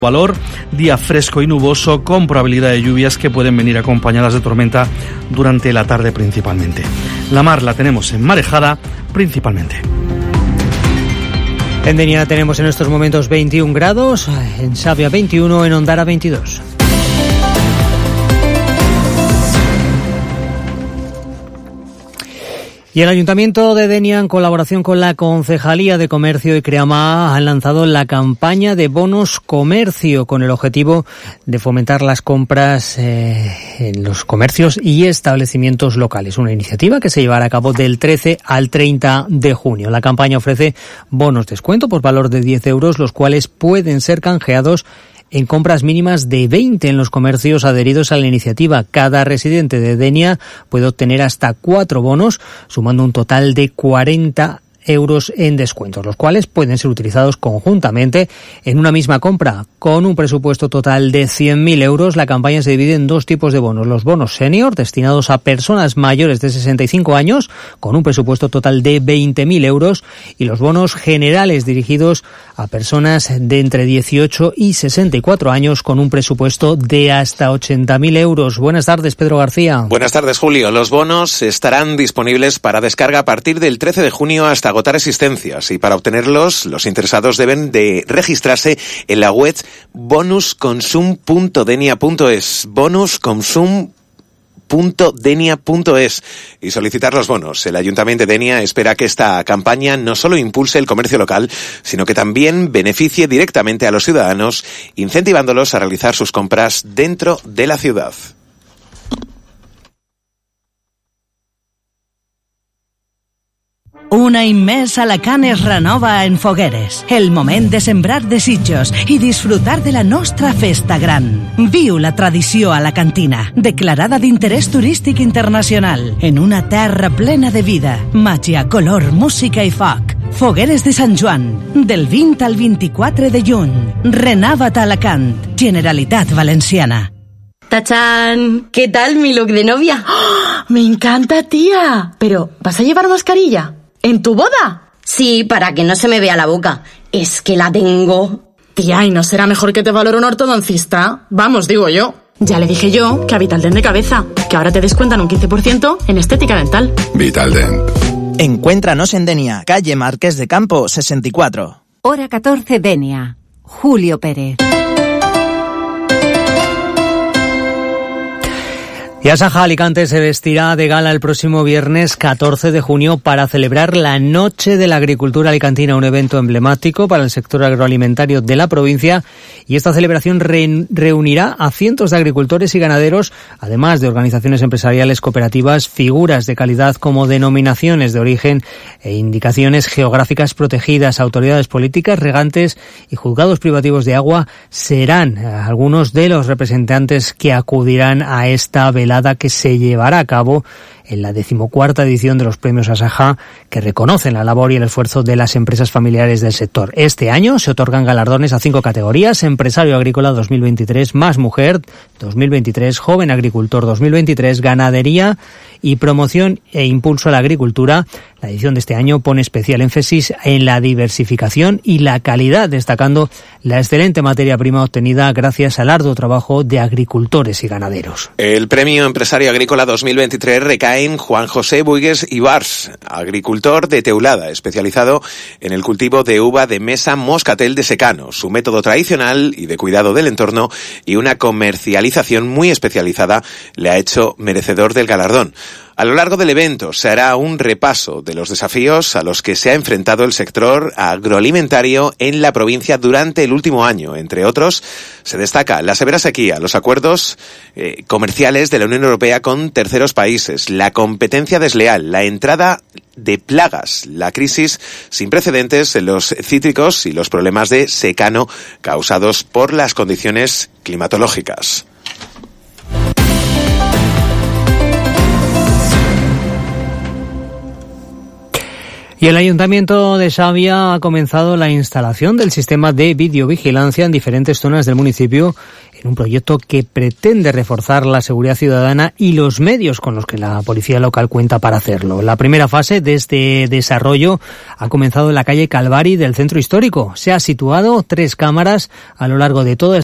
Valor, día fresco y nuboso con probabilidad de lluvias que pueden venir acompañadas de tormenta durante la tarde principalmente. La mar la tenemos enmarejada principalmente. En Denia tenemos en estos momentos 21 grados, en Savia 21, en Ondara 22. Y el Ayuntamiento de Denia, en colaboración con la Concejalía de Comercio y Creama, han lanzado la campaña de bonos comercio con el objetivo de fomentar las compras en los comercios y establecimientos locales. Una iniciativa que se llevará a cabo del 13 al 30 de junio. La campaña ofrece bonos descuento por valor de 10 euros, los cuales pueden ser canjeados en compras mínimas de 20 en los comercios adheridos a la iniciativa. Cada residente de Denia puede obtener hasta 4 bonos, sumando un total de 40 euros en descuentos, los cuales pueden ser utilizados conjuntamente en una misma compra. Con un presupuesto total de 100.000 euros, la campaña se divide en dos tipos de bonos. Los bonos senior, destinados a personas mayores de 65 años, con un presupuesto total de 20.000 euros, y los bonos generales, dirigidos a personas de entre 18 y 64 años, con un presupuesto de hasta 80.000 euros. Buenas tardes, Pedro García. Buenas tardes, Julio. Los bonos estarán disponibles para descarga a partir del 13 de junio hasta agotar existencias, y para obtenerlos los interesados deben de registrarse en la web bonusconsum.denia.es, bonusconsum.denia.es, y solicitar los bonos. El Ayuntamiento de Denia espera que esta campaña no solo impulse el comercio local, sino que también beneficie directamente a los ciudadanos, incentivándolos a realizar sus compras dentro de la ciudad. Una immensa Alacant es renova en Fogueres. El moment de sembrar desitjos i disfrutar de la nostra festa gran. Viu la tradició alacantina, declarada d'interès turístic internacional, en una terra plena de vida, màgia, color, música i foc. Fogueres de Sant Joan, del 20 al 24 de juny. Renovat Alacant, Generalitat Valenciana. ¡Tachán! ¿Qué tal mi look de novia? ¡Oh! ¡Me encanta, tía! Pero, ¿vas a llevar mascarilla? ¿En tu boda? Sí, para que no se me vea la boca. Es que la tengo. Tía, ¿y no será mejor que te valore un ortodoncista? Vamos, digo yo. Ya le dije yo que a Vitaldent de cabeza, que ahora te descuentan un 15% en estética dental. Vitaldent. Encuéntranos en Denia, calle Marqués de Campo, 64. Hora 14, Denia. Julio Pérez. Y Asaja Alicante se vestirá de gala el próximo viernes 14 de junio para celebrar la Noche de la Agricultura Alicantina, un evento emblemático para el sector agroalimentario de la provincia, y esta celebración reunirá a cientos de agricultores y ganaderos, además de organizaciones empresariales, cooperativas, figuras de calidad como denominaciones de origen e indicaciones geográficas protegidas. Autoridades políticas, regantes y juzgados privativos de agua serán algunos de los representantes que acudirán a esta velada que se llevará a cabo en la 14ª edición de los premios Asaja, que reconocen la labor y el esfuerzo de las empresas familiares del sector. Este año se otorgan galardones a 5 categorías: Empresario Agrícola 2023, Más Mujer 2023, Joven Agricultor 2023, Ganadería y Promoción e Impulso a la Agricultura. La edición de este año pone especial énfasis en la diversificación y la calidad, destacando la excelente materia prima obtenida gracias al arduo trabajo de agricultores y ganaderos. El Premio Empresario Agrícola 2023 recae en Juan José Buigues Ibars, agricultor de Teulada, especializado en el cultivo de uva de mesa moscatel de secano, su método tradicional y de cuidado del entorno y una comercialización muy especializada le ha hecho merecedor del galardón. A lo largo del evento se hará un repaso de los desafíos a los que se ha enfrentado el sector agroalimentario en la provincia durante el último año. Entre otros, se destaca la severa sequía, los acuerdos comerciales de la Unión Europea con terceros países, la competencia desleal, la entrada de plagas, la crisis sin precedentes en los cítricos y los problemas de secano causados por las condiciones climatológicas. Y el Ayuntamiento de Xàbia ha comenzado la instalación del sistema de videovigilancia en diferentes zonas del municipio en un proyecto que pretende reforzar la seguridad ciudadana y los medios con los que la policía local cuenta para hacerlo. La primera fase de este desarrollo ha comenzado en la calle Calvari del centro histórico. Se han situado 3 cámaras a lo largo de toda